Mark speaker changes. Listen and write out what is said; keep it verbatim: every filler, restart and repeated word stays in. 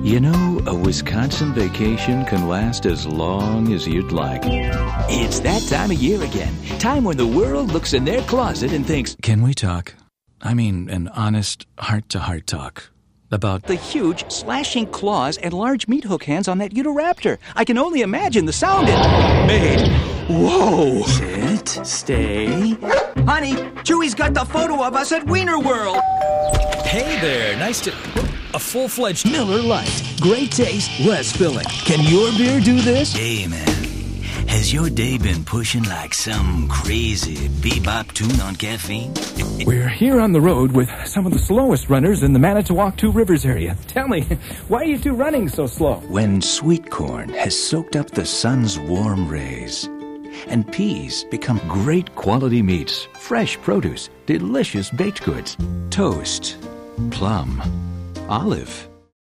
Speaker 1: You know, a Wisconsin vacation can last as long as you'd like.
Speaker 2: It's that time of year again. Time when the world looks in their closet and thinks,
Speaker 1: Can we talk? I mean, an honest, heart-to-heart talk. About
Speaker 2: the huge slashing claws and large meat hook hands on that Utahraptor. I can only imagine the sound it made. Whoa!
Speaker 3: Sit, stay.
Speaker 2: Honey, Chewy's got the photo of us at Wiener World.
Speaker 4: Hey there, nice to... A full-fledged...
Speaker 2: Miller Lite. Great taste, less filling. Can your beer do this?
Speaker 3: Hey, man. Has your day been pushing like some crazy bebop tune on caffeine?
Speaker 5: We're here on the road with some of the slowest runners in the Manitowoc Two Rivers area. Tell me, why are you two running so slow?
Speaker 1: when sweet corn has soaked up the sun's warm rays, and peas become great quality meats, fresh produce, delicious baked goods, toast, plum, olive,